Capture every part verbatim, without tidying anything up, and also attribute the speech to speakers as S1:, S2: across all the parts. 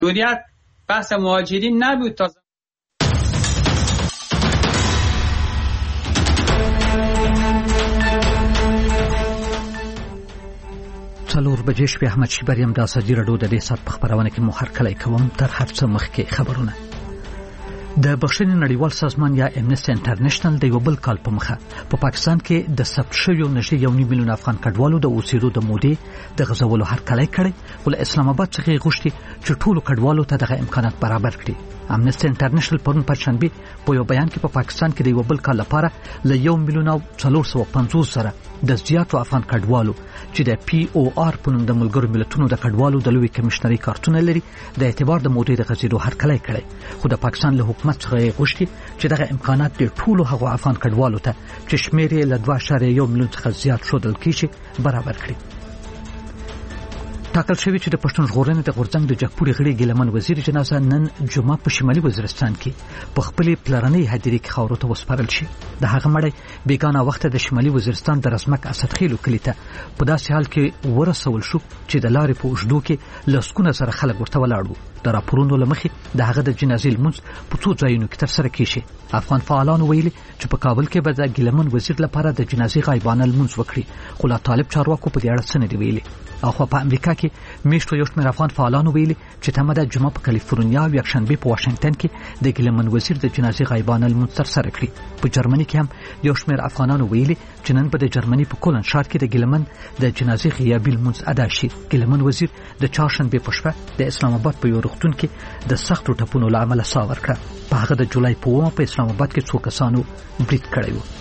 S1: جمهوریت بحث مهاجرین نبود. تا
S2: څلور بجې شپې احمد شیبر یم. د ازادي راډیو د دې ساعت په خبرونه کې مو هرکلی کوم. تر هر څه مخکې خبرونه. د بخښنې نړیوال سازمان یا امنیسټي انټرنیشنل د یو بل کال په مخه په پا پاکستان کې د ثبت شویو نږدې یو نیم میلیون افغان کډوالو د اوسېدو د مودې د غځولو هرکلی کړی، خو له اسلام آباد څخه یې غوښتي چې ټولو کډوالو ته دغه امکانات برابر کړي. امنیسټي انټرنیشنل پرون پنځشنبه په یو بیان کې په پا پاکستان کې د یو بل کال لپاره له یو میلیون او څلور سوه پنځوس زره د زیاتو افغان کډوالو چې د پی او آر په نوم د ملګرو ملتونو د کډوالو د لوی کمشنري کارتونه لري د اعتبار د مودې د غځېدو هرکلی کړی، خو د پاکستان له حکومت څخه یې غوښتي چې دغه امکانات د ټولو هغو افغان کډوالو ته چې شمېر یې له دوه اعشاریه یو میلیون څخه زیات ښودل کېږي برابر کړي. ټاکل شوی چې د پښتون ژغورنې د غورځنګ د جګپوري غړي ګیلمن وزیر جنازه نن جمعه په شمالي وزیرستان کې په خپلې پلرنۍ هدیرې کې خاورو ته وسپارل شي. د هغه مړی بیګانه وخت د شمالي وزیرستان د رزمک اسدخیلو کلي ته په داسې حال کې ورسول شو چې د لارې په اوږدو کې لسګونه زره خلک ورته ولاړ وو. د راپورونو له مخې د هغه د جنازې لمونځ په څو ځایونو کې ترسره کېږي. افغان فعالانو ویلي چې په کابل کې به د ګیلمن وزیر لپاره د جنازې غایبانه لمونځ وکړي، خو لا طالب چارواکو په دې اړه څه نه دي ویلي. اخوا په امریکا کې میشتو یو شمېر افغان فعالانو ویلي چې تمه ده جمعه په کالیفورنیا او یکشنبه په واشنګټن کې د ګیلمن وزیر د جنازې غایبانه لمونځ ترسره کړي. په جرمني کې هم یو شمېر افغانانو ویلي چې نن به د جرمني په کولن ښار کې د ګیلمن د جنازې غیابي لمونځ ادا شي. ګیلمن وزیر د چهارشنبې په شپه د اسلام آباد په یو روغتون کې د سختو ټپونو له امله ساه ورکړه. په هغه د جولای په اوومه په اسلام آباد کې څو کسانو برید کړی و.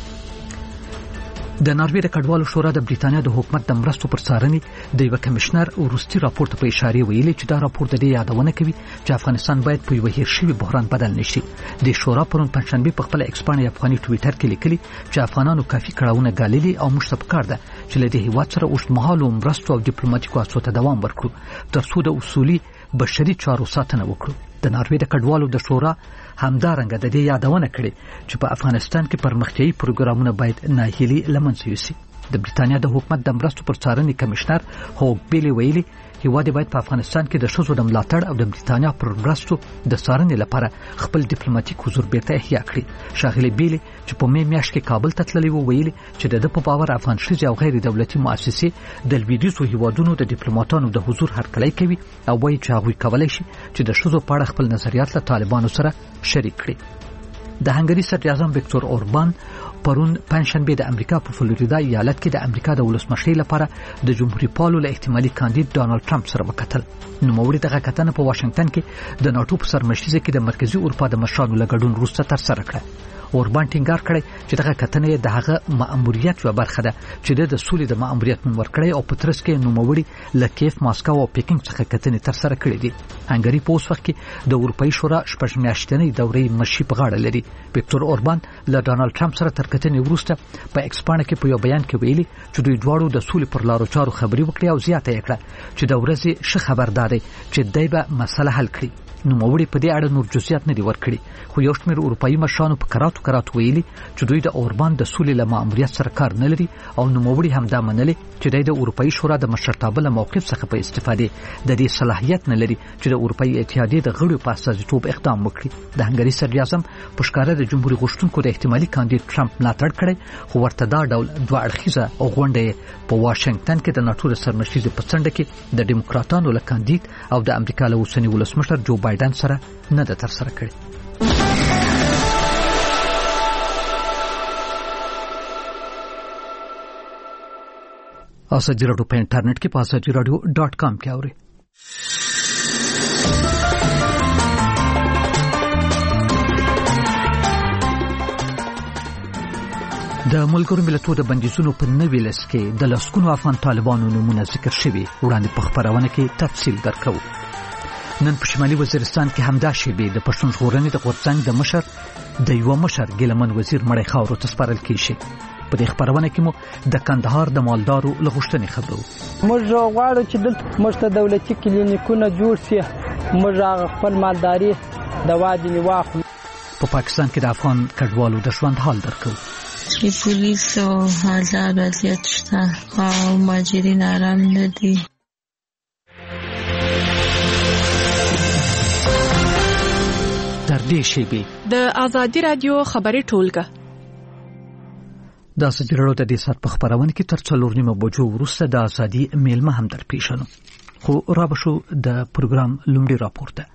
S2: د ناروې د کډوالو شورا د بریتانیا د حکومت د مرستو پر څارنې د یو کمشنر وروستي راپور ته په اشاره ویلي چې دا راپور د دې یادونه کوي چې افغانستان باید په یو هیر شوی بحران بدل نشي. د شورا پرون پنځشنبه په خپل ایکس باندې افغاني ټویټر کې لیکلي چې افغانانو کافي کړاوونه ګاللي او موږ ته پکار ده چې له دې هیواد سره اوږدمهالو مرستو او ډیپلوماټیکو هڅو ته دوام ورکړو ترڅو د اصولي بشري چارو ساتنه وکړو. د ناروې د کډوالو د شورا همدارنګه د دې یادونه کړې چې په افغانستان کې پرمختیایي پروګرامونه باید ناهیلي له منځه یوسي. د بریتانیا د حکومت د مرستو پر څارنې کمشنر هوګ بیلی ویلي هیواد باید په افغانستان کې د ښځو د ملاتړ او د بریتانیا پر مرستو د څارنې لپاره خپل ډیپلوماټیک حضور بیرته احیا کړي. ښاغلي بیلی چې په مې میاشت کې کابل ته تللی و ویلي چې د ده په باور افغان ښځې او غیر دولتي مؤسسې د لویدیځو هیوادونو د ډیپلوماټانو د حضور هرکلی کوي او وایي چې هغوی کولی شي چې د ښځو په اړه خپل نظریات له طالبانو سره شریک کړي. د هنګري صدر اعظم ویکتور اوربان پرون پنځشنبه د امریکا په فلوریدا ایالت کې د امریکا د ولسمشرۍ لپاره د جمهوریت پالو له احتمالي کاندید ډانلډ ټرمپ سره وکتل. نوموړي دغه کتنه په واشنګټن کې د ناټو په سرمشریزه کې د مرکزي اروپا د مشرانو له ګډون وروسته ترسره کړه. اوربان ټینګار کړی چې دغه کتنه د هغه مأموریت یوه برخه ده چې د سولې د مأموریت نوم ورکړی او په ترڅ کې نوموړي له کیف، ماسکو او پیکینګ څخه کتنې ترسره کړې دي. هنګري په اوس وخت کې د اروپایي شورا شپږ میاشتنۍ دورې مشري په غاړه لري. ویکتور اوربان له ډانلډ ټرمپ سره تر کتنې وروسته په ایکس باندې کې په یو بیان کې ویلي چې دوی دواړو د سولې پر لارو چارو خبرې وکړې او زیاته یې کړه چې د ورځې ښه خبر دا دی چې دی به مسله حل کړي. نوموړي په دې اړه نور جزئیات نه دي ورکړي، خو یو شمېر اروپایي مشرانو په کراتو کراتو ویلي چې دوی د اوربان د سولې له مأموریت سره کار نه لري او نوموړي هم دا منلي چې دی د اروپایي شورا د مشرتابه له موقف څخه په استفادې د دې صلاحیت نه لري چې د اروپایي اتحادیې د غړو په استازیتوب اقدام وکړي. د هنګري صدر اعظم په ښکاره د جمهوریت غوښتونکو د احتمالي کاندید ټرمپ ملاتړ کړی، خو ورته دا ډول دوه اړخیزه غونډه په واشنګټن کې د ناټو د سرمشریزې په څنډه کې د ډیموکراتانو له کاندید او د امریکا له اوسني ولسمشر جو بایدن سره نه ده ترسره کړې. ازادي راډیو په انټرنیټ کې په ازادي راډیو ډاټ کام کې اورئ. د ملګرو ملتونو د بندیزونو په نوي لیست کې د لسګونو افغان طالبانو نومونه ذکر شوي. وړاندې په خپرونه کې تفصیل درکو. نن په شمالي وزیرستان کې همدا شیبې د پښتون ژغورنې د غورځنګ د مشر د یو مشر ګیلمن وزیر مړی خاورو ته سپارل کیږي. په دې خبرونه کې مو د کندهار د مالدارو له غوښتنې خبرو.
S3: موږ غواړو چې دلته موږ ته دولتي کلینیکونه جوړ شي، موږ خپل مالداري د واجب واخلو.
S2: په پاکستان کې د افغان کډوالو د ژوند حال درکو.
S4: د پولیسو حالات وضعیت شته او مهاجرین آرام نه دي.
S2: پمدې شیبې
S5: د آزادي رادیو خبري ټولګه
S2: د ازادي رادیو د دې سات په خبرونه کې تر څلور نیمه بجو وروسته د ازادي میلمه هم در پیښنو خو را بشو د پروګرام لومړی راپور ده.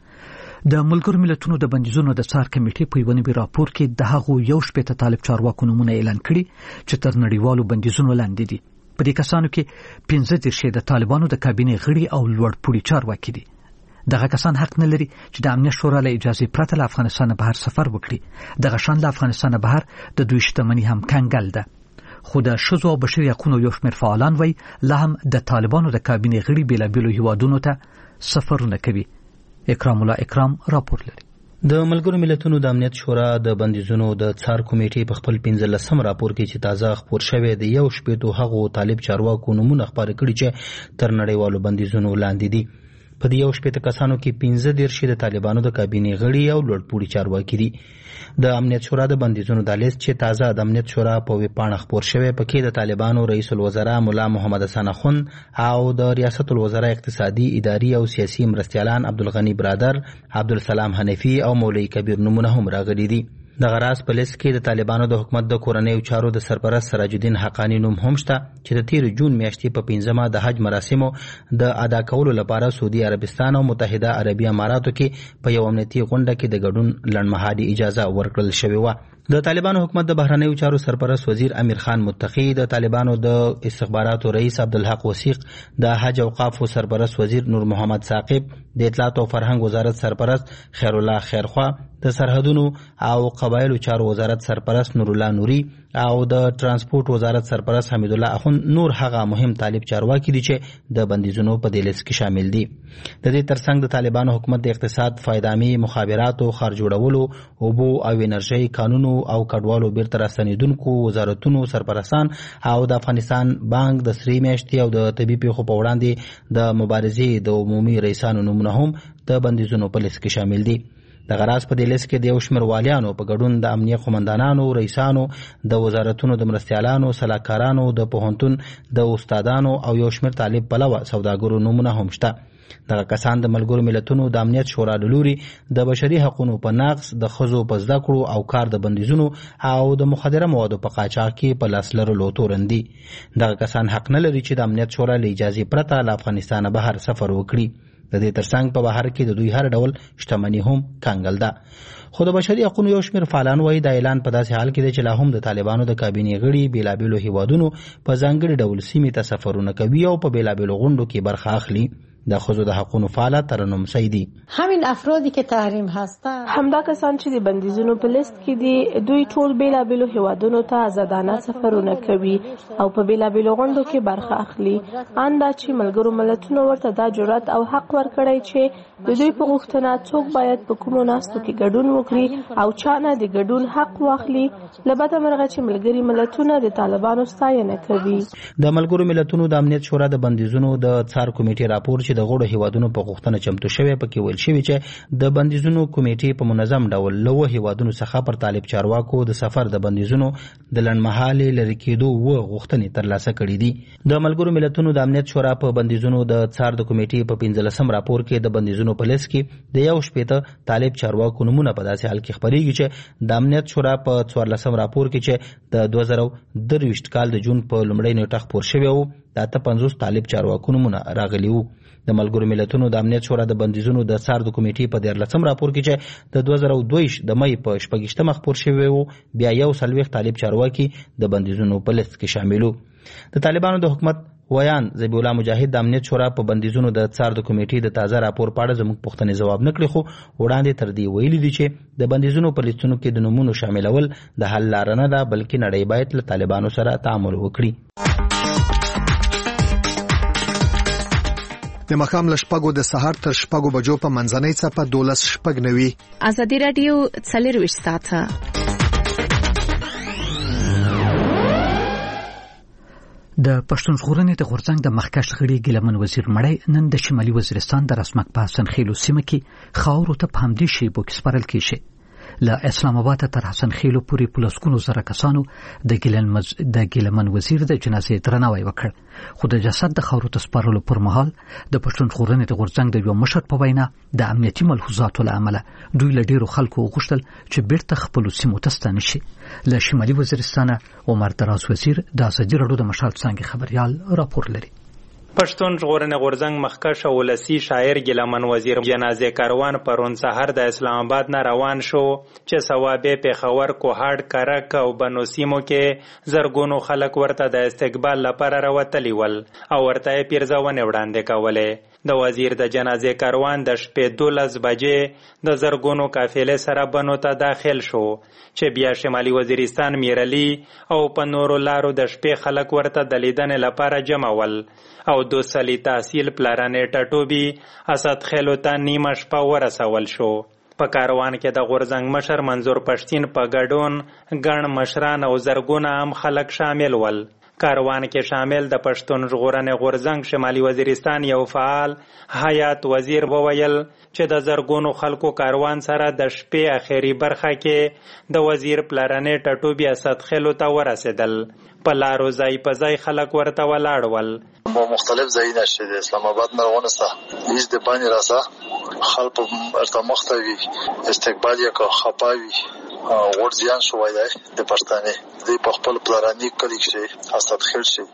S2: د ملګرو ملتونو د بندیزونو د څار کمیټې په یو نوي راپور کې د هغو یو شپږ طالب چارواکو نومونه اعلان کړي چې تر نړیوالو بندیزونو لاندې دي. په دې کسانو کې پنځه دېرش د طالبانو د کابینې غړي او لوړپوړي چارواکي دي. دغه کسان حق نه لري چې د امنیت شورا له اجازه پرته له افغانستان بهر سفر وکړي. دغه شان له افغانستان بهر د دوی شتمنۍ هم کنګل ده. خو د ښځو او بشري حقوقو یو شمېر فعالان وایي لا هم د طالبانو د کابینې غړي بېلابېلو هیوادونو ته سفرونه کوي. اکرام الله اکرام راپور لري.
S6: د ملګرو ملتونو د امنیت شورا د بندیزونو د څار کمیټې په خپل پنځلسم راپور کې چې تازه خپور شوی د یو شپېتو هغو طالب چارواکو نومونه خپاره کړي چې تر نړیوالو بندیزونو لاندې دي. په دې یو شپېته کسانو کې پنځه دېرش د طالبانو د کابینې غړي او لوړپوړي چارواکي دي. د امنیت شورا د بندیزونو د لیست چې تازه د امنیت شورا په ویبپاڼه خپور شوی پکې د طالبانو رئیس الوزرا مولا محمد حسن اخوند او د ریاست الوزرا اقتصادي اداري او سیاسي مرستیالان عبدالغنی برادر، عبدالسلام حنفي او مولوی کبیر نومونه هم راغلي دي. د غراس په لیست کې د طالبانو د حکومت د کورنیو چارو د سرپرست سراج الدین حقانی نوم هم شته چې د تیر جون میاشتې په پنځمه د حج مراسمو د ادا کولو لپاره سعودي عربستان او متحده عربي اماراتو کې په یو امنیتي غونډه کې د ګډون لنډمهالي اجازه ورکړل شوې وه. د طالبانو حکومت د بهرنیو چارو سرپرست وزیر امیر خان متقی، د طالبانو د استخباراتو رئیس عبدالحق وثیق، د حج اوقافو سرپرست وزیر نور محمد ثاقب، د اطلاعات او فرهنګ وزارت سرپرست خیر الله خیرخوا، د سرحدونو او قبایلو چارو وزارت سرپرست نور الله نوري او د ترانسپورت وزارت سرپرست حمید الله اخوند نور هغه مهم طالب چارواکي دي چې د بندیزونو په دې لیست کې شامل دي. د دې ترڅنګ د طالبانو حکومت د اقتصاد، فایدامي، مخابراتو، خار جوړولو، اوبو او انرژي، قانونو او کډوالو بیرته راستنیدونکو وزارتونو سرپرستان او د افغانستان بانک د سری میاشتې او د طبي پیښو په وړاندې د مبارزې د عمومي رئیسانو نومونه هم د بندیزونو په لیست کې شامل دي. د غراس په دې لیست کې د یو شمېر والیانو په ګډون د امنیه قومندانانو، رئیسانو، د وزارتونو د مرستیالانو، سلاکارانو، د پوهنتون د استادانو او یو شمېر طالب پلوه سوداګرو نومونه هم شته. دغه کسان د ملګرو ملتونو د امنیت شورا له لوري د بشري حقوقو په نقض، د ښځو په زده کړو او کار د بندیزونو او د مخدره موادو په قاچاق کې په لاس لرلو تورن دي. دغه کسان حق نه لري چې د امنیت شورا له اجازې پرته له افغانستانه بهر سفر وکړي. د دې ترڅنګ په بهر کې د دوی هر ډول شتمنۍ هم کنګل ده. خو د بشري حقوقو یو شمېر فعالان وایي د اعلان په داسې حال کې دی چې لا هم د طالبانو د کابینې غړي بېلابېلو هیوادونو په ځانګړي ډول سیمې ته سفرونه کوي او په بېلابېلو غونډو کې برخه اخلي. د ښځو د حقوقو فعاله ترنم سیدی:
S7: همین افرادی که تحریم هستند،
S8: همدا کسان چې د بندیزونو په لیست کې دي، دوی ټول بېلابېلو هیوادونو ته آزادانه سفرونه کوي او په بېلابېلو غونډو کې برخه اخلي. اندا چې ملګرو ملتونو ورته دا جرأت او حق ورکړی چې د دوی په غوښتنه څوک باید په کومو ناستو کې ګډون وکړي او چا نه د ګډون حق واخلي. له بده مرغه چې ملګري ملتونه د طالبانو ستاینه کوي.
S6: د ملګرو ملتونو د امنیت شورا د بندیزونو د څار کمیټې راپور چې د غړو هیوادونو په غوښتنه چمتو شوی پکې ویل شوی چې د بندیزونو کمیټې په منظم ډول له هیوادونو څخه پر طالب چارواکو د سفر د بندیزونو د لنډمهالي لرې کېدو و غوښتنې ترلاسه کړي دي. د ملګرو ملتونو د امنیت شورا په بندیزونو د څار د کمیټې په پنځلسم راپور کې د بندیزونو په لیست کې د یو شپېته طالب چارواکو نومونه په داسې حال کې خپریږي چې د امنیت شورا په څوارلسم راپور کې چې د دوه زره درویشت کال د جون په لومړۍ نیټه خپور شوی و د اته پنځوس طالب چارواکو نومونه راغلي وو. د ملګرو ملتونو د امنیت شورا د بندیزونو د څار د کمیټې په دیارلسم راپور کې چې د دوه زره دوه د مۍ په شپږیشتمه خپور شوی و بیا یو څلوېښت طالب چارواکي د بندیزونو په لیست کې شامل وو. د طالبانو د حکومت ویان ذبیح الله مجاهد د امنیت شورا په بندیزونو د څار د کمیټې د تازه راپور په اړه زموږ پوښتنې ځواب نه کړي، خو وړاندې تر دې ویلي دي چې د بندیزونو په لیستونو کې د نومونو شاملول د حل لاره نه ده، بلکې نړۍ باید له طالبانو سره تعامل وکړي.
S9: د مخام له شپږو د سهار تر شپږو بجو په منځنۍ څپه دولس شپږ نوي.
S5: ازادي رادیو څلرویشت ساعته.
S2: د پښتون ژغورنې د غورځنګ د مخکښ غړي ګیلمن وزیر مړی نن د شمالي وزیرستان د رسمک په حسن خیلو سیمه کې خاورو ته په همدې شیبو کې سپارل کیږي. له اسلام آباد تر حسن خیلو پورې پلسکونو زره کسانو د ګیلمن د ګیلمن وزیر د جنازې درناوی وکړ خو د جسد د خاورو ته سپارلو پر مهال د پښتون ژغورنې د غورځنګ د یو مشر په وینا د امنیتي ملحوظاتو له امله دوی له ډیرو خلکو غوښتل چې بیرته خپل سیمو ته ستانه شي. له شمالي وزیرستان عمر دراز وزیر د ازادي راډیو د مشال څنګه خبريال راپور لري.
S10: پښتون ژغورنې غورځنګ مخکښ او ولسی شاعر ګیلمن وزیر جنازې کاروان پرون سحر د اسلام آباد نه روان شو چې ثوابه پیښور کوهاټ کرک او بنو سیمو کې زرګونو خلک ورته د استقبال لپاره راوتلی ول او ورته پیرزونه وړاندې کوله. د وزیر د جنازې کاروان د شپې دولس بجې د زرګونو قافلې سره بنو ته داخل شو چې بیا شمالي وزیرستان میرلی او په نورو لارو د شپې خلک ورته د لیدنې لپاره جمع ول او دو سلی تحصیل پلارانې ټټوبي اسد خیلو ته نیمه شپه ورسول شو. په کاروان کې د غورځنګ مشر منظور پښتین په ګډون ګڼ مشران او زرګونه عام خلک شامل ول. کاروان کې شامل د پښتون ژغورنې غورځنګ شمالي وزیرستان یو فعال حیات وزیر وویل چې د زرګونو خلکو کاروان سره د شپې اخیری برخه کې د وزیر پلارانې ټټوبي اسد خیلو ته ورسېدل. په لارو ځای په ځای خلک ورته ولاړ ول.
S11: مختلف ځایونه چې د اسلام آباد نه ونسته هیڅ د باندې راسه خلک ارته مختوي استقبال یې کو خپاوي ورځيان شوای دی د پښتنې د په خپل پلارانی کلی کې اسد خیل شي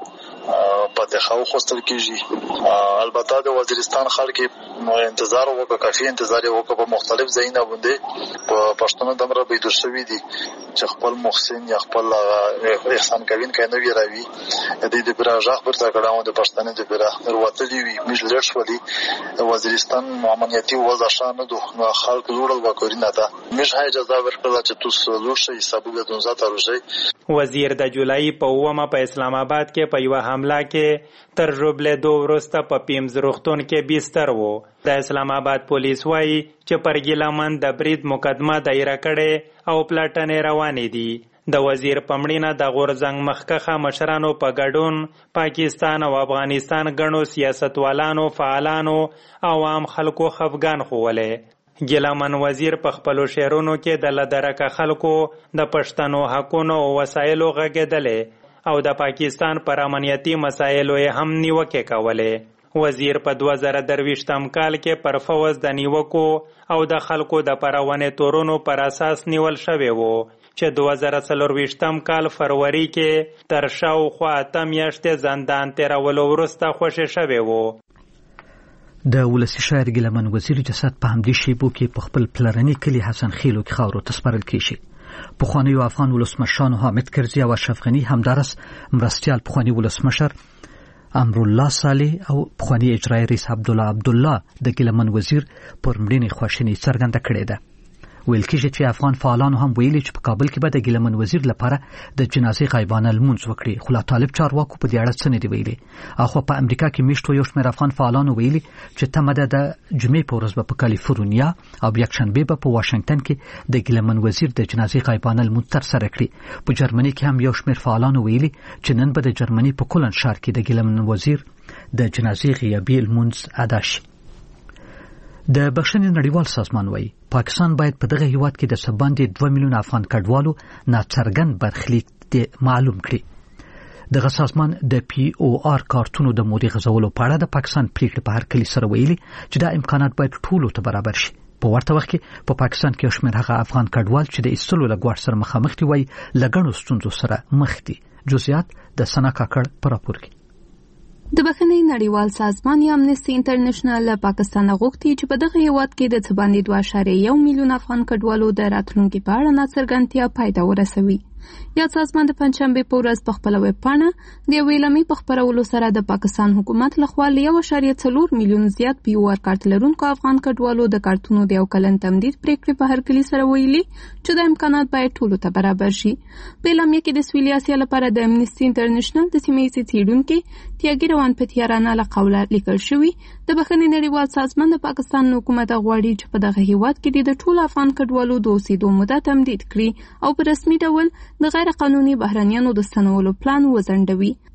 S11: په دغه خوستل کېږي. البته د وزیرستان خلک انتظار وکړ کافي انتظار وکړ په مختلف ځایونه باندې په پښتون دمره بيدور شوی دي چې خپل محسن یا خپل احسان کوین کنه وی راوي د دې براجاخ پر تاګړاو د پښتنې د برا وروتلی وی مش لړ شولي وزیرستان امنیتي وضع شانه دوه خلک جوړل وکړینه تا مش هاي اجازه ورکړه چې تاسو لوشي حسابونه دونځه تروشي.
S10: وزیر د جولای په اومه په اسلام آباد کې په یو حمله کې تر روبله دو ورسته په پیمز روغتون کې بستر وو. د اسلام آباد پولیس وایي چې پر ګیلمن د برید مقدمه دایره کړي او پلاټنې روانې دي. د وزیر پمړینه د غورځنګ مخکخه مشرانو په ګډون پاکستان او افغانستان غنو سیاستوالانو فعالانو او عام خلکو خفګان خوولې. ګیلمن وزیر په خپلو شعرونو کې د لدرکه خلکو د پښتنو حقونو او وسایلو غږېدلې او د پاکستان پر امنیتي مسایلو یې هم نیوکې کولې. وزیر په دوه زره درویشتم کال کې پر فوز د نیوکو او د خلکو د پرونې تورونو پر اساس نیول شوی وو چې دوه زره څلرویشتم کال فروری کې تر شاوخوا اته میاشتې زندان تیرولو وروسته خوشی شوی وو.
S2: د ولسی شاعر ګیلمن وزیر جسد په همدې شیبو کې په خپل پلرني کلی حسن خیلو کې خاورو ته سپارل کیږي. پخوانیو افغان ولسمشرانو حامد کرزي او اشرف غني همدارس مرستيال پخوانی ولسمشر امرالله صالح او پخوانی اجرایی رئیس عبدالله عبدالله د ګیلمن وزیر پر مړینې خواشیني څرګنده کړې ده. ویل کېږي چې افغان فعالانو هم ویلي چې په کابل کې به د ګیلمن وزیر لپاره د جنازې غایبانه لمونځ وکړي خو لا طالب چارواکو په دې اړه څه نه دي ویلي. اخو په امریکا کې میشتو یو شمېر افغان فعالانو ویلي چې تمه ده د جمعې په ورځ به په کالیفورنیا او یکشنبه به په واشنگټن کې د ګیلمن وزیر د جنازې غایبانه لمونځ ترسره کړي. په جرمني کې هم یو شمېر فعالانو ویلي چې نن به د جرمني په کولن ښار کې د ګیلمن وزیر د جنازې غیابي لمونځ ادا شي. د بخښنې نړیوال سازمان وایي پاکستان باید په دغه هیواد کې د سباندې دوه میلیون افغان کډوالو ناڅرګند برخلیک معلوم کړي. دغه سازمان د پی او آر کارتونو د مودې غځولو په اړه د پاکستان پریکړې په هر کلی سره ویلي چې دا امکانات باید ټولو ته برابر شي. په ورته وخت کې په پاکستان کې شمېر هغه افغان کډوال چې د ایستلو له ګواښ سره مخامخ دي وایي لګڼو ستونزو سره مخ دي. جزئیات د سنا کاکړ په راپور کې.
S8: د بخښنې نړیوال سازمان یا امنیسټي انټرنیشنل له پاکستان غوښتي چې په دغه هیواد کې د څه باندې دوه اعشاریه یو میلیون افغان کډوالو د راتلونکي په اړه ناڅرګندتیا پای ته ورسوي. یا سازمان د پنځشنبه په ورځ په خپل ویب پاڼه د یوې اعلامیې په خپرولو سره د پاکستان حکومت لخوا له یو اعشاریه څلور میلیون زیات پی او آر کارت لرونکو افغان کډوالو د کارتونو د یو کلن تمدید پریکړې په هر کلي سره ویلي چې د امکانات باید ټولو ته برابر شي. په اعلامیه کې د سویلي اسیا لپاره د امنیسټي انټرنیشنل د سیمه ییزې څېړونکي تیاګي روان پتیارانه له قوله لیکل شوي د بخښنې نړیوال سازمان د پاکستان حکومت غواړي چې په دغه هیواد کې د ټولو افغان کډوالو د اوسېدو موده تمدید کړي او په رسمي ډول د غیر قانوني بهرنیانو د ستنولو پلان وځنډوي.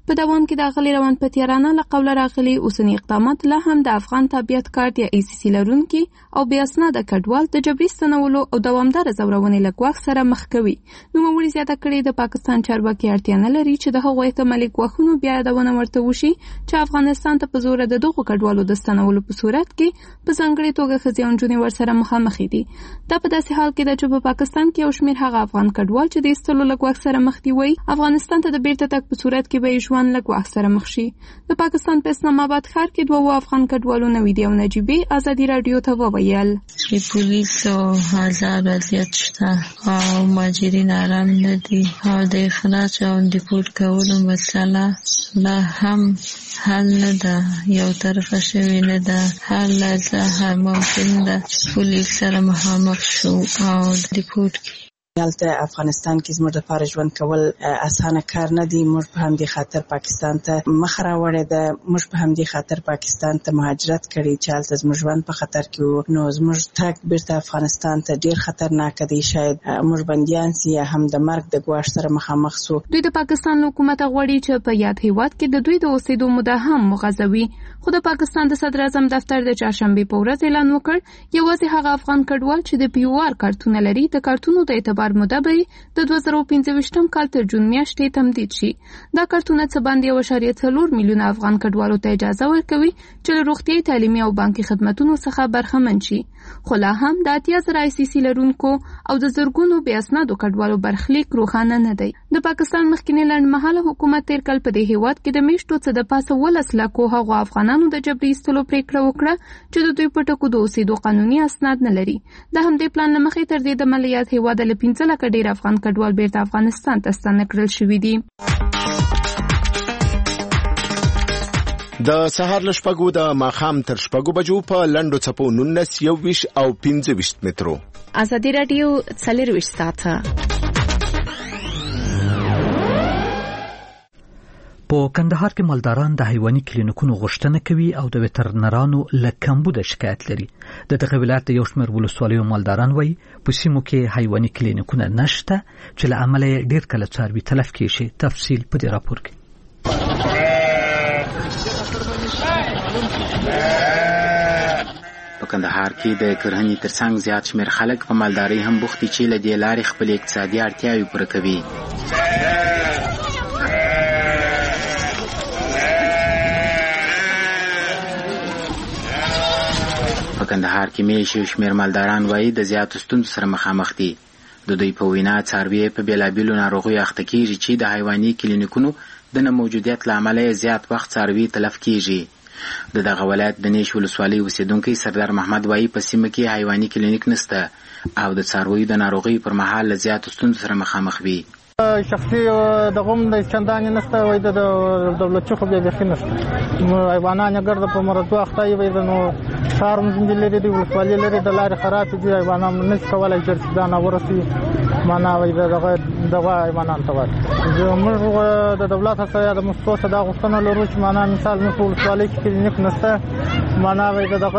S8: په دوام کې د غلي روان پتیارانه له قوله راغلي اوسنی اقدامات لا هم د افغان تابعیت کارت یا ای سی سی لرونکي او بې اسناده کډوال د جبري ستنولو او دوامداره ځورونې له ګواښ سره مخ کوي. نوموړي زیاته کړې د پاکستان چارواکي اړتیا نه لري چې د هغوی احتمالي ګواښونو بیا یادونه ورته وشي چې افغانستان ته په زوره د دغو کډوالو د ستنولو په صورت کې په ځانګړې توګه ښځې او نجونې ورسره مخامخ دي. دا په داسې حال کې ده چې په پاکستان کې یو شمېر هغه افغان کډوال چې د ایستلو له ګواښ سره مخ دي وایي افغانستان ته د بیرته تګ په صورت کې به یې ژوند له ګواښ سره مخ شي. د پاکستان په اسلام آباد ښار کې دوه افغان کډوالو نویدي او نجیبې ازادي راډیو ته وویل
S4: چې پولیسو آزاد وضعیت شته او مهاجرین آرام نه دي او د اخراج او دیپورت کولو مسله لا هم حل نه ده، یو طرفه شوې نه ده. هر لحظه ممکن ده چې پولیس سره مخامخ شو او دیپورت کړي.
S12: هلته افغانستان کې زموږ لپاره ژوند کول اسانه کار نه دی. موږ په همدې خاطر پاکستان ته مخ راوړې ده. موږ په همدې خاطر پاکستان ته مهاجرت کړی چې هلته زموږ ژوند په خطر کې وو. نو زموږ تګ بیرته افغانستان ته ډیر خطرناک دی. شاید موږ بندیان سي یا هم د مرګ د ګواښ سره مخامخ سو.
S8: دوی د پاکستان حکومت غواړي چې په یاد هیواد کې د دوی د اوسېدو موده هم مغځوي. خو د پاکستان د صدر اعظم دفتر د چهارشنبه په ورځ اعلان وکړ یوازې هغه افغان کډوال چې د پی او آر کارتونه لري د کارتونو د اعتبار موده به د دوه زره پنځه ویشتم کال تر جون میاشتې تمدید شي. دا کارتونه څه باندې یو اعشاریه څلور میلیونه افغان کډوالو ته اجازه ورکوي چې له روغتیايي، تعلیمي او بانکي خدماتو څخه برخمن شي. خو لا هم د اتیا زره آی سی سی لرونکو او د زرګونو بې اسنادو کډوالو برخلیک روښانه نه دی. د پاکستان مخکنی لنډمهاله حکومت تیر کال په دې هیواد کې د میاشتو څه د پاسه ولس لکو هغو افغانانو د جبري ایستلو پریکړه وکړه چې د دوی په ټکو د اوسېدو قانوني اسناد نه لري. د همدې پلان له مخې تر دې د مالیات هیواد له پنځه لکه ډیر افغان کډوال بیرته افغانستان ته ستانه کړل شوي دي.
S13: د سهار له شپږو د ماښام تر شپږو بجو په لنډو څپو نولس، یوویشت او پنځه ویشت مترو.
S5: ازادي راډیو څلرویشت ساعته
S2: په کندهار کې مالداران د حیواني کلینیکونو غوښتنه کوي او د وترنرانو له کمبود شکایت لري. د دغه ولایت د یو شمېر ولسوالیو مالداران وایي په سیمو کې حیواني کلینیکونه نشته چې له امله یې ډېر کله څاروي تلف کېږي. تفصیل په دې راپور کې.
S14: په کندهار کې د کرهنې ترڅنګ زیات شمېر خلک په مالدارۍ هم بوخت دي چې له دې لارې خپلې اقتصادي اړتیاوې پوره کوي. په کندهار کې مېشې یو شمېر مالداران وایي د زیاتو ستونزو سره مخامخ دي. د دوی په وینا څاروي په بېلابېلو ناروغیو اخته کېږي چې د حیواني کلینیکونو د نه موجودیت له امله یې زیات وخت څاروي تلف کېږي. د دغه ولایت د نیش ولسوالۍ اوسېدونکی سردار محمد وایي په سیمه کې حیواني کلینیک نشته او د څارویو د ناروغیو پر مهال له زیاتو ستونزو سره مخامخ وي.
S15: شخصي دغه هم د چندانې نشته، وایي د دولتي خو بیا بیخي نشته. حیوانان یې ګرده په مرضو اخته وي. نو ښار هم لري، د ولسوالۍ لري، د لارې خرابې دي. حیوانان نشي کولی ژر چې ځان ورسوي. معنا وایي دغه دغه حیوانان ته وایي موږ د دولت څخه یا د مستو څخه دا غوښتنه لرو چې معنا مثال موږ په ولسوالۍ کې کلینیک نشته. معنا وایي دغه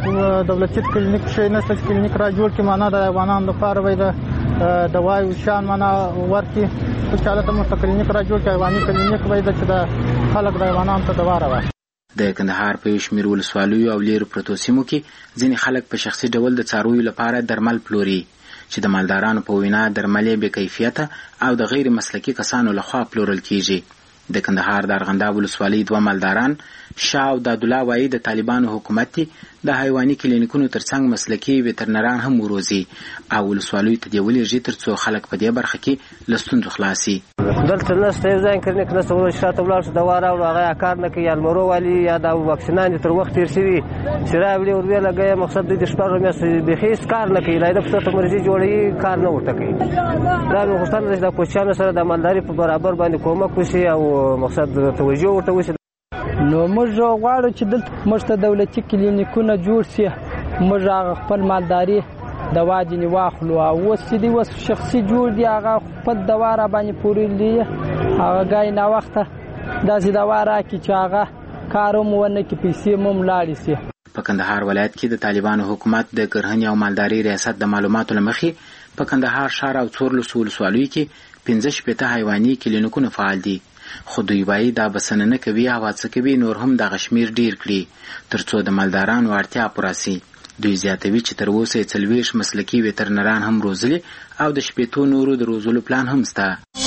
S15: د دولتي کلینیک شی نشته چې کلینیک را جوړ کړي. معنا د حیوانانو لپاره وایي د دوايو شان معنا ورکړي چې هلته موږ کلینیک را جوړ کړي. حیواني کلینیک وایي چې د خلک د حیوانانو ته دوا راوړي.
S14: د کندهار په یو شمېر ولسوالیو او لیرو پرتو سیمو کې ځینې خلک په شخصي ډول د څارویو لپاره درمل پلوري چې د مالدارانو په وینا درمل یې بې کیفیته او د غیر مسلکي کسانو لخوا پلورل کیږي. د کندهار د ارغنداب ولسوالۍ دوه مالداران شاه او دادالله وایي د طالبانو حکومت د حیواني کلینیکونو ترڅنګ مسلکي وترنران هم وروزي او ولسوالیو ته دې ولېږي تر څو خلک په دې برخه کې له ستونزو خلاص شي.
S16: دلته نشته یو ځای کلینیک نشته، ورور شاته ولاړ شو دوا راوړو، هغه کار نه کوي. المرو والي یا د واکسینان تر وخت تیر شوي چې راوړي ور ویل لګي مقصد د شپږ میاشتې بېخي هېڅ کار نه کوي. لا د پښتو مرجي جوړوي کار نه ورته کوي. دا مې غوښتنه ده چې د کوچیانو سره د مالداري په برابر باندې کومک وشي او مقصد توجه ورته وشي.
S3: نو موږ غواړو چې دلته موږ ته دولتي کلینیکونه جوړ شي. موږ هغه خپل مالداري دوا ځینې واخلو او اوس چې دی اوس شخصي جوړ دي هغه خپل دوا را باندې پورېدي. هغه ګای ناوخته داسې دوا راکړي چې هغه کار هم ونه کړي، پیسې هم لاړې شي.
S14: په کندهار ولایت کې د طالبانو حکومت د کرهنې او مالدارۍ ریاست د معلوماتو له مخې په کندهار ښار او څوارلسو ولسوالیو کې پنځه شپېته حیواني کلینیکونه فعال دي. خو دوی وایي دا بسنه نه کوي او هڅه کوي نور هم دغه شمېر ډېر کړي ترڅو د مالدارانو اړتیا پوره سي. دوی زیاتوي چې تر اوسه یې څلوېښت مسلکي وترنران هم روزلي او د شپېتو نورو د روزلو پلان هم شته.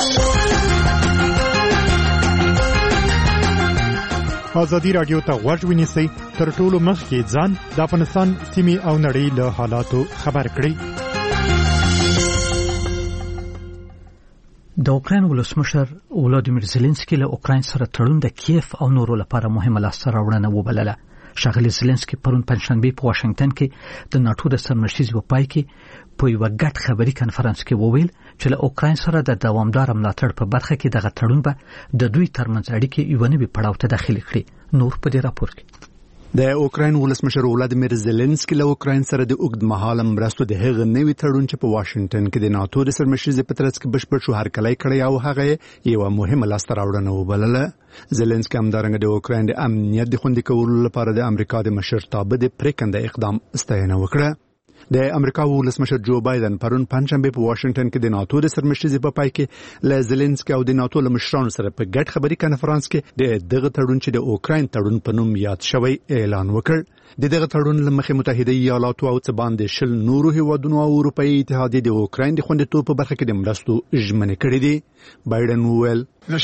S17: ازادي راډیو ته غوږ ونیسئ، تر ټولو مخکې ځان د افغانستان سیمې او نړۍ له حالاتو خبر کړئ.
S2: د اوکراین ولسمشر ولادیمیر زيلنسکي له اوکراین سره تړون د کیف او نورو لپاره مهمه لاسته راوړنه وبلله. ښاغلي زيلنسکي پرون پنځشنبه په واشنگټن کې د ناتو د سرمشیز په پای کې په یو غټ خبري کانفرنس کې وویل چې له اوکراین سره د دوامدار ملاتړ په برخه کې دغه تړون به د دوی ترمنځ اړیکې یو نوي پړاو ته داخلي کړي. نور په دې راپور کې
S9: د اوکراین ولسمشر ولادیمیر زيلنسکي له اوکراین سره د اوږدمهاله مرستو د هغه نوي تړون چې په واشنگټن کې د ناتو د سرمشیز په ترڅ کې بشپړ شو هرکلی کړی او هغه یو مهمه لاسته راوړنه وبلله. زيلنسکي همدارنګه د اوکراین د امنیت د خوندي کولو لپاره د امریکا د مشرتابه د پریکنده اقدام ستاینه وکړه. د امریکا ولسمشر جو بایدن پرون پنځشنبه په واشنگټن کې د ناتو د سرمشیز په پای کې له زيلنسکي او د ناتو له مشرانو سره په ګډ خبري کانفرنس کې د دغه تړون چې د اوکراین تړون په نوم یاد شوی اعلان وکړ. د دغه تړون له مخې متحده ایالاتو او څه باندې شل نورو هیوادونو او اروپאי اتحادیه د اوکراین د خوندیتوب په برخه کې د مرستو ژمنې کړې دي. بایدن وویل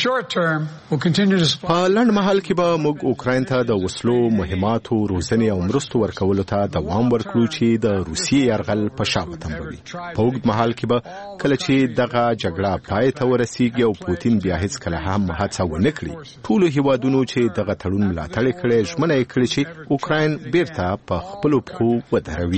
S13: په لنډ مهال کې به موږ اوکراین ته د وسلو، مهماتو، روزنې او مرستو ورکولو ته دوام ورکړو چې د روسیې یرغل په شا وتمبوي. په اوږد مهال کې به کله چې دغه جګړه پای ته ورسیږي او پوتین بیا هیڅ کله هم هڅه ونه کړي، ټولو هیوادونو چې دغه تړون ملاتړ کړي ژمنه یې کړې چې اوکراین بیرته په خپلو پښو ودروي.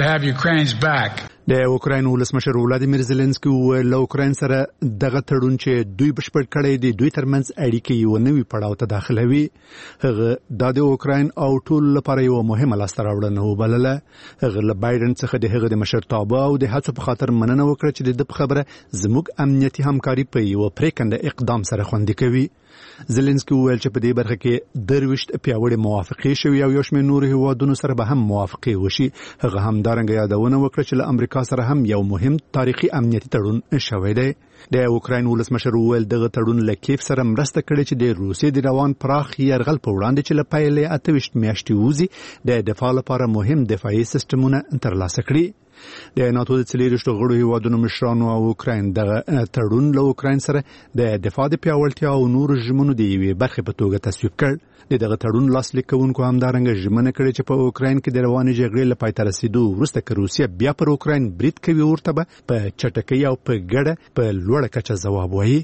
S9: د اوکراین ولسمشر ولادیمیر زيلنسکي وویل له اوکراین سره دغه تړون چې دوی بشپړ کړی دی دوی ترمنځ اړیکې یو نوي پړاو ته داخلوي. هغه د اوکراین او ټول لپاره یو مهمه لاسته راوړنه وبلله. هغه له بایدن څخه د هغه د مشرتابه او د هڅو په خاطر مننه وکړه چې د خبره زموږ امنیتي همکاري په یو پریکنده اقدام سره خوندي کوي. زيلنسکي وویل چې په دې برخه کې درويشت پیاوړې موافقې شوې او یو شمېر نور هیوادونو سره به هم موافقې وشي. هغه همدارنګه یادونه وکړه چې له امریکا سره هم یو مهم تاریخي امنیتي تړون شوی دی. د اوکراین ولسمشر وویل دغه تړون له کیف سره مرسته کړې چې د روسیې د روان پراخ یرغل په وړاندې چې له پیلې اته ویشت میاشتې وځي د دفاع لپاره مهم دفاعي سیستمونه ترلاسه کړي. د ناتو د څلېرویشتو غړو هیوادونو مشرانو او اوکراین دغه تړون له اوکراین سره د دفاع د پیاوړتیا او نورو ژمنو د یوې برخې په توګه تصویب کړ. د دغه تړون لاسلیک کوونکو همدارنګه ژمنه کړې چې په اوکراین کې د روانې جګړې له پای ته رسیدو وروسته که روسیه بیا پر اوکراین برید کوي ورته به په چټکۍ او په ګډه په لوړه کچه ځواب وایي.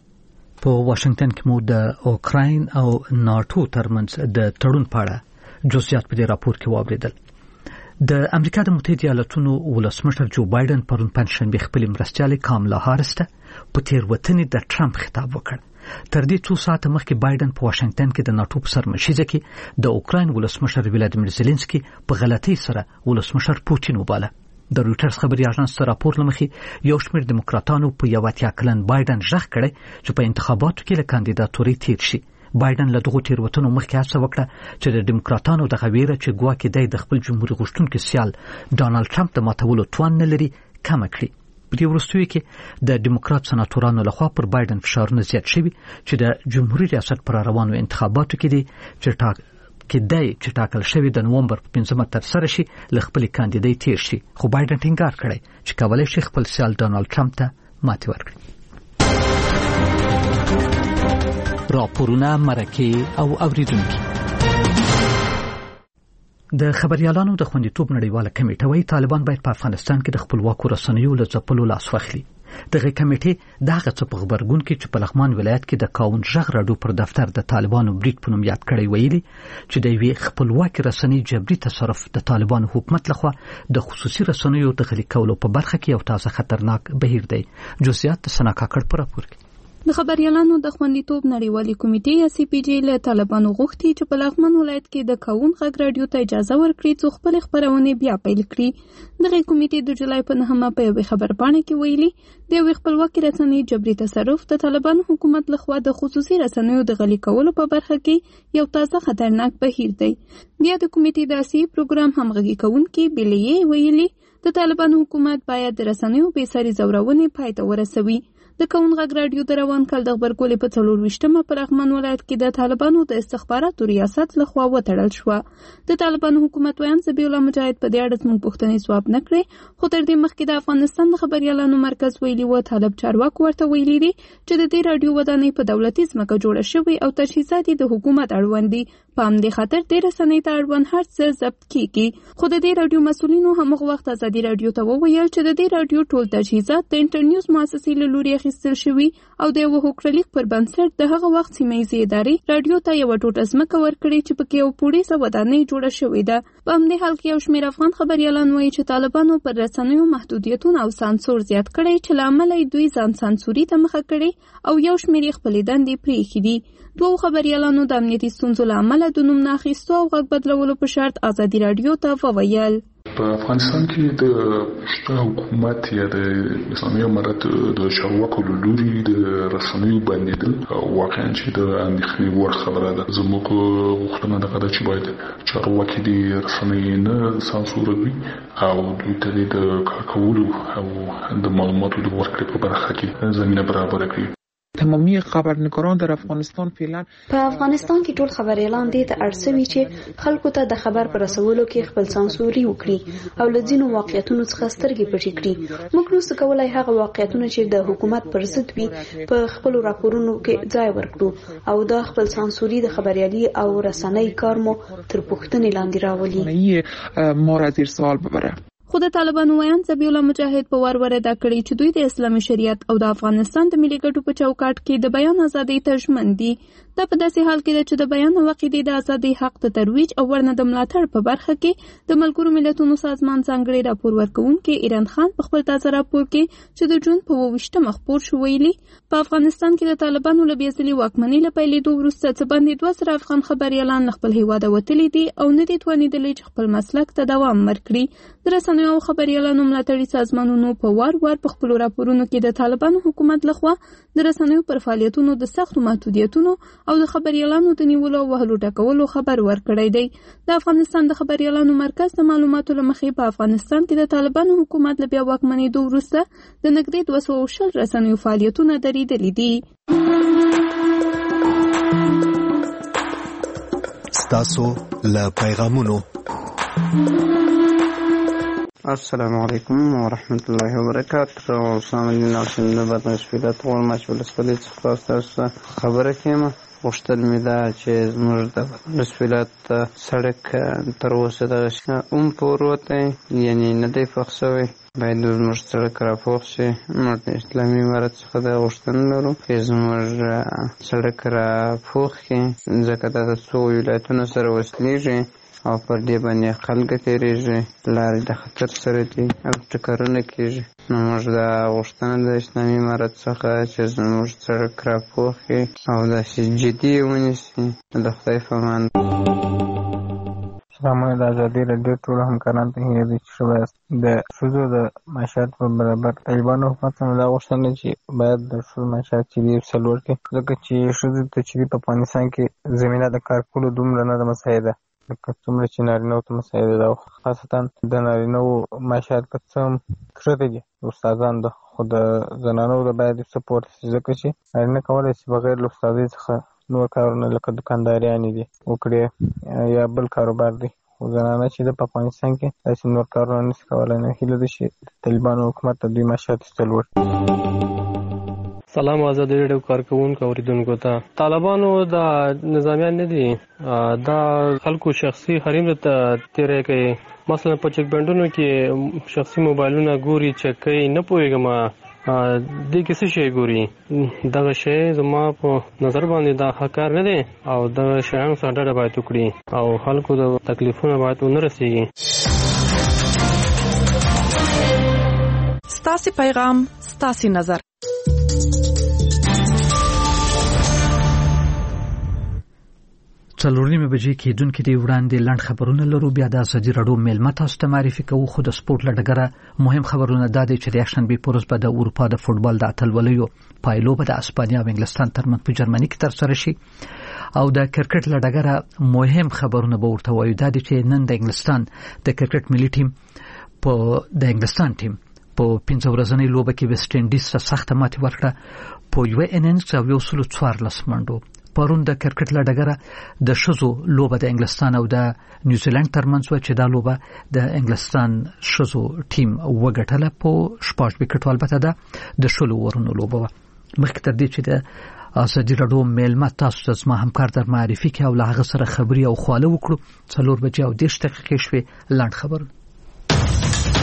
S2: په واشنگټن کې مو د اوکراین او ناتو ترمنځ د تړون په اړه جزئیات په دې راپور کې واوریدل. د امریکا د متحده ایالاتونو ولسمشر جو بایدن پرون پنځشنبه خپل مرستیالې کاملا هاریس ته په تیروتنې د ټرمپ خطاب وکړ. تر دې څو ساعته مخکې بایدن په واشنگټن کې د ناتو په سرمشیزه کې د اوکراین ولسمشر ولادیمیر زيلنسکي په غلطۍ سره ولسمشر پوتین وباله. د رويټرز خبري اژانس سره راپور لمخې یو شمېر دیموکراتانو په یو اتیا کلن بایدن ژغ کړي چې په انتخاباتو کې له کاندیداتوري تیر شي. بایدن له دغو تیروتنو مخکې هڅه وکړه چې د دیموکراتانو د غویره چې ګواکې دی د خپل جمهوریت غوښتونکي سیال ډانلډ ټرمپ د ماتولو توان نه لري کم کړي. په دې وروستیو کې د دیموکرات سناتورانو لخوا پر بایدن فشارونه زیات شوي چې د جمهوریت ریاست پر روانو انتخاباتو کې دی چې ټاک کې دی چې ټاکل شوی د نومبر په پنځمه تر سره شي له خپل کاندیدای تیر شي. خو بایدن ټینګار کړی چې کولای شي خپل سیال ډانلډ ټرمپ ته ماتې ورکړي. راپورونه مرکه او اوریدونکو. د خبريالانو د خوندیتوب نړیواله کمیټه وايي طالبان باید په افغانستان کې د خپلواکو رسنیو له ځپلو لاس واخلي. دغه کمیټه دغه څه په خبرګون کې چې په لغمان ولایت کې د کاون ژغ راډیو پر دفتر د طالبانو بریټ په نوم یاد کړی ویلي چې د وی خپلواکي رسنۍ جبري تصرف د طالبانو حکومت لخوا د خصوصي رسنیو د غلي کولو په برخه کې یو تازه خطرناک بهیر دی. جزئیات سنا کاکړ پر راپور کې.
S18: د خبريالانو د خوندیتوب نړیوالې کمیټې یا سی پی جی له طالبانو غوښتي چې په لغمان ولایت کې د کاون غږ راډیو ته اجازه ورکړي چې خپل خبرونه بیا پیل کړي. دغه کمیټې د جولای په نهمه په یوه خبرپاڼه کې ویلي د یو خپلواکي رسنۍ جبري تصرف د طالبانو حکومت لخوا د خصوصي رسنیو د غلي کولو په برخه کې یو تازه خطرناک بهیر دی. بیا د کمیټې د اسی پروګرام همغږي کوونکي بلیې ویلي د طالبانو حکومت باید د رسنیو بې سري زورونې پای ته ورسوي. د کون غږ رادیو د روان کال د خبرګولې په څلور ویشتمه په لغمان ولایت کې د طالبانو د استخباراتو ریاست لخوا وتړل شو. د طالبانو حکومت ویان ذبیح الله مجاهد په دې اړه زموږ پوښتنې ځواب نه کړې، خو تر دې مخکې د افغانستان د خبريالانو مرکز ویلي و طالب چارواکو ورته ویلي دي چې د دې رادیو ودانۍ په دولتي ځمکه جوړه شوې او تجهیزات د حکومت اړوند دي. په همدې خاطر د رسنۍ ته اړوند هر څه ضبط کیږي. خو د دې رادیو مسؤلینو همغه وخت ازادي رادیو ته وویل چې د دې رادیو ټول تجهیزات د انټرنیوز مؤسسې له لوري اخیستل شوي او د یو حقوقلیک پر بنسټ د هغه وخت سیمه‌ییزې ادارې رادیو ته یو ټوټه ځمکه ورکړې چې پکې یو پوړیزه ودانۍ جوړه شوې ده. په همدې حال کې یو شمېر افغان خبریالان وایي چې طالبانو پر رسنیو محدودیتونه او سانسور زیات کړی چې له امله دوی ځان سانسوري ته مخه کړي او یو شمېر یې خپلې دندې پرېښې دي. دوو خبریالانو د امنیتي ستونزو له امله د نوم نه اخیستو او غږ بدلولو په شرط ازادي رادیو ته وویل.
S19: په افغانستان کې د شته حکومت یا د اسلامي امارت د چارواکو له لوري د رسنیو بندیدل واقعا چې د اندېښنې وړ خبره ده. زموږ غوښتنه دغه ده چې باید چارواکي د رسنۍ نه سانسوروي او دوی ته د کار کولو او د معلوماتو د ورکړې په برخه کې زمینه برابره کړي.
S20: تمامی خبرنگاران در افغانستان فعلا
S5: په افغانستان کې ټول خبريالان دي ته ارسوي چې خلکو ته د خبر پر رسولو کې خپل سانسوري وکړي او له ځینو واقعیتونو څخه سترګې پټې کړي. موږ نو څه کولای هغه واقعیتونه چې د حکومت پر ضد وي په خپل راپورونو کې ځای ورکړو او دا خپل سانسوري د خبريالي او رسنۍ کار مو تر پوښتنې لاندې راولي.
S20: ما را زیر سوال ببره.
S18: خو د طالبانو ویان ذبیح الله مجاهد په ور ور ادا کړی چې دوی د اسلامي شریعت او د افغانستان د ملي ګټو په چوکاټ کې د بیان ازادۍ ته ژمن دي. دا په داسې حال کې ده چې د بیان او عقیدې د ازادۍ حق ته ترویج او ورنه د ملاتړ په برخه کې د ملګرو ملتونو سازمان ځانګړی راپور ورکوونکی ایران خان په خپل تازه راپور کې چې د جون په اوویشتمه خپور شو ویلي په افغانستان کې د طالبانو له بېځلې واکمنۍ له پیلېدو وروسته څه باندې دوه زره افغان خبریالان له خپل هیواده وتلي دي او نه دي توانېدلي چې خپل مسلک ته دوام ورکړي. د رسنیو او خبریالانو ملاتړي سازمانونو په وار وار په خپلو راپورونو کې د طالبانو حکومت لخوا د رسنیو پر فعالیتونو د سختو محدودیتونو او د خبریالانو د نیولو او وهلو ټکولو خبر ورکړی دی. د افغانستان د خبریالانو مرکز د معلوماتو له مخې په افغانستان کې د طالبانو حکومت له بیا واکمنېدو وروسته د نږدې دوه سوه شل رسنیو فعالیتونه درېدلي دي.
S21: ستاسو له پیغامونو.
S22: السلام علیکم ورحمت الله وبرکاته. سامعین ناسم د بعد مسئولیت غوړ ماچ ولسوالۍ څخه تاسو خبره کوم. غوښتل مې ده چې زموږ د مسئولیت سړک تر اوسه دغه هم پور وتی یعنی نه دی پخ شوی، باید زموږ سړک راپوخ شي. موږ د اسلامي امارت څخه دا غوښتنه لرو چې زموږ سړک راپوخ کړي ځکه دا د څو ولایتونو سره وصلېږي او پر دې باندې خلک تېرېږي، لارې د خطر سره دي او ټکرونه کېږي. نو موږ دا غوښتنه د اسلامي امارت څخه چې زموږ سړک راپوخ کړي او داسې جدي یې ونیسي. د خدای په امان.
S23: سلامونه د ازادي راډیو ټولو همکارانو ته هیله ده چې ښه یاست. د ښځو د معاشات په برابر طالبانو حکومت څخه دا غوښتنه چې باید د ښځو معاشات چې دي څلور کړي، ځکه چې ښځو ته چې دي په افغانستان کې زمینه د کار کولو دومره نه ده مساعده لکه څومره چې نارینه‌وو ته مساعده ده. خاصتا د نارینه‌وو معاشات که څه هم ښه دي استادان ده، خو د زنانو د باید څه پورته شي ځکه چې نارینه کولی شي بغیر له استادۍ څخه نور کارونه لکه دوکانداریانې دي وکړي یا بل کاروبار دی، خو زنانه چې ده په افغانستان کې داسې نور کارونه نشي کولی. نو هیله ده چې طالبانو حکومت ته دوی معاشات ایستل وکړي.
S24: سلام ازادي راډیو کارکونکو اوریدونکو ته. طالبانو د نظامیان نه دي، دا خلکو شخصي حریم ته تیری کوي. مثلا په چک بندونو کې شخصي موبایلونه ګوري، چک کوي. نه پوهېږم دې کې څه شی ګوري. دغه شی زما په نظر باندې دا ښه کار نه دی او دغه شیانو څخه ډډه باید وکړي او خلکو د تکلیفونه باید ونه رسېږي.
S25: ستاسې پیغام ستاسې نظر.
S2: څلور نیمې بجې کېدونکې دي. وړاندې لنډ خبرونه لرو، بیا د ازادي راډیو میلمه تاسو ته معرفي کوو. خو د سپورټ له ډګره مهم خبرونه دا دی چې د یکشنبې په ورځ به د اروپا د فوټبال د اتلولیو پایلوبه د اسپانیا او انګلستان ترمنځ په جرمني کې ترسره شي او د کرکټ له ډګره مهم خبرونه به ورته وایو. دا دی چې نن د انګلستان د کرکټ ملي ټیم په د انګلستان ټیم په پنځه ورځنۍ لوبه کې ویسټ انډیز ته سخته ماتې ورکړه په یو انینګز او یو سل څوارلس منډو. پرون د کرکټ له ډګره د ښځو لوبه د انګلستان او د نیوزیلند ترمنځ و چې دا لوبه د انګلستان ښځو ټیم وګټله په شپږ وکټو. البته دا د شلو اورونو لوبه وه. مخکې تر دې چې د ازادي راډیو میلمه تاسو ته زما همکار در معرفي کې او له هغه سره خبري او خواله وکړو څلور بجې او دېرش دقیقې شوې. لاند خبرونه